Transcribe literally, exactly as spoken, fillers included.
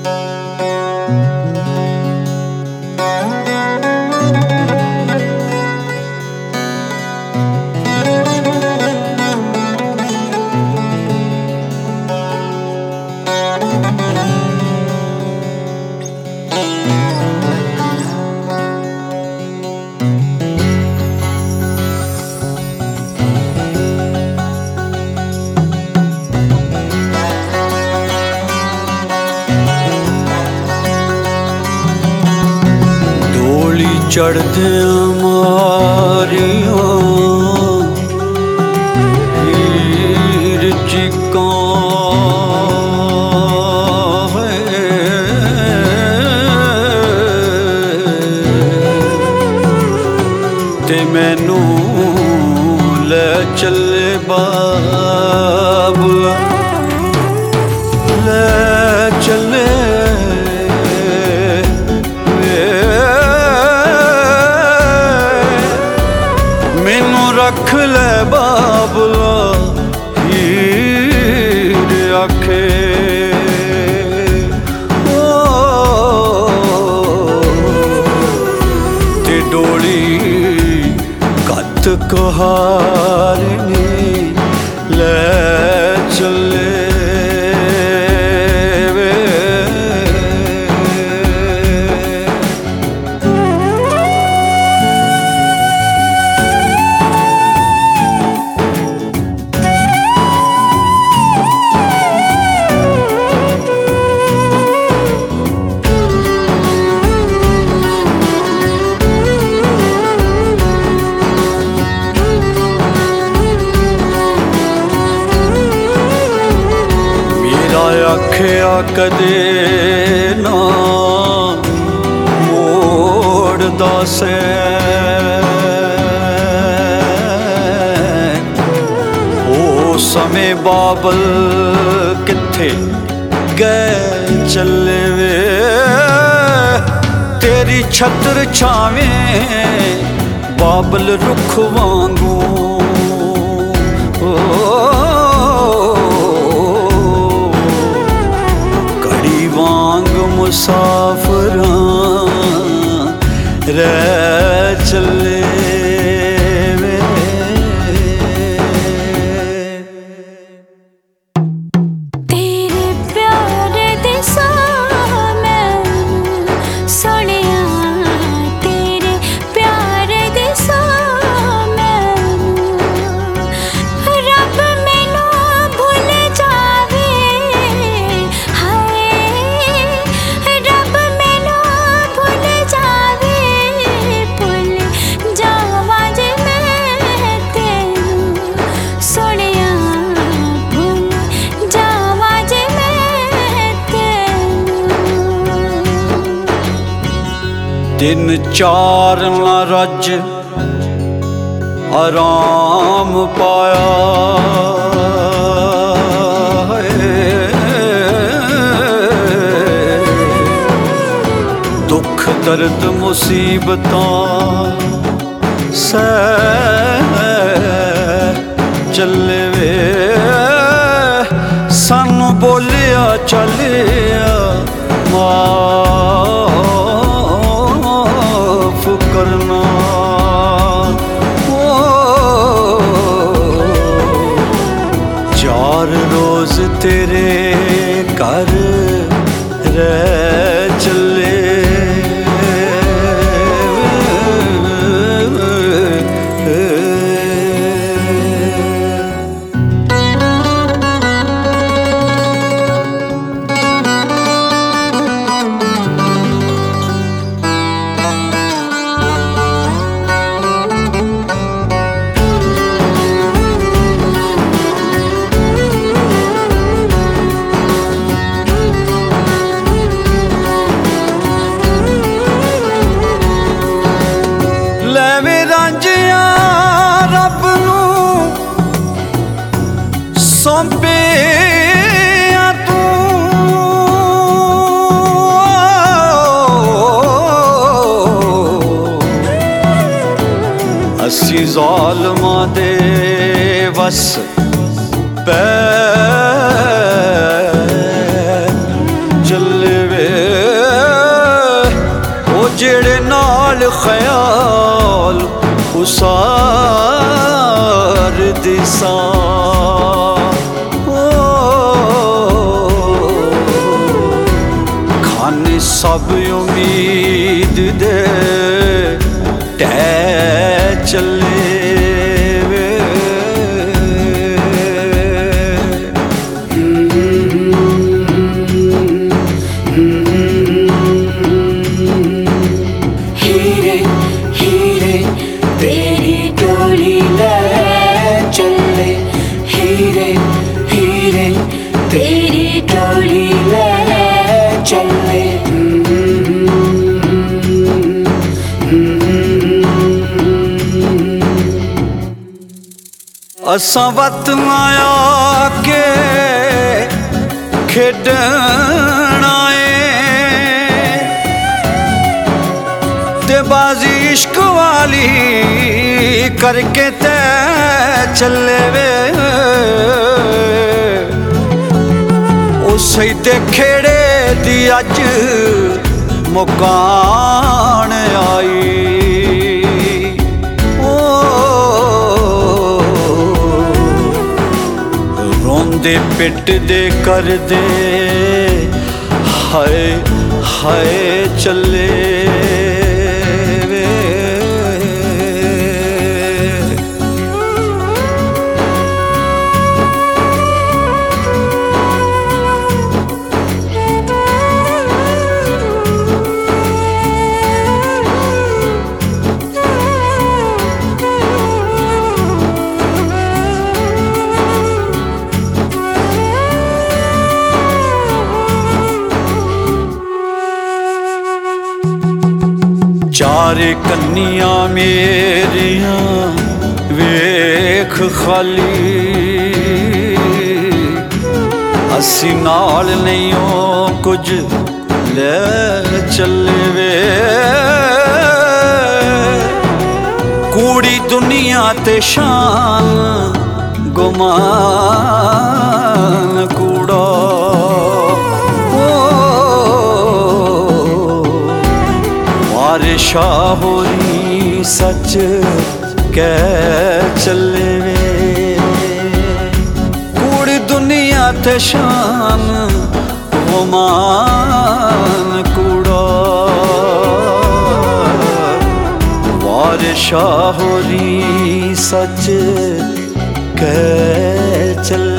चढ़दे मारिया हीर चिका ते मैनू ले चले बाबुला ले चले रख ले बाबुला हीर आखे ओ ते डोली कत कहारनी ले चले आख्या कदे ना मोड़दा से ओ समय बाबल किथे गए चले वे तेरी छत्र छावें बाबल रुख वांगू ओ मुसाफिरां रह चले वे तेरे प्यार दे सामने सुनिया तेरे प्यार दे सामने रब मैनू भूल जावे हाय दिन चार न रज आराम पाया दुख दर्द मुसीबतां सह चले वे सानू बोलिया चलिया माफ करना ओ चार रोज तेरे घर रह चले सौंपे तू असी ज़ालिमां दे वस पै चले वे जेड़े नाल ख्याल उसार दिसा खाने सब उम्मीद दे टै चले वे हीरे हीरे तेरी डोली ले चले हीरे हीरे तेरी डोली ले चले असां वत आया के खेडण आए ते बाजी इश्क वाली करके ते चले वे उसे ते खेड़े दी अज मुकान आई रोंदे पिट दे कर दे हाय हाय चले वे चार कन्निया मेरिया वेख खाली असी नाल नहीं हो कुछ ले चले वे कूड़ी दुनिया ते शान गुमान कूड़ा शाहोरी सच कह चले वे कूड़ दुनिया ते शान गुमान कूड़ा वार शाहोरी सच कह चले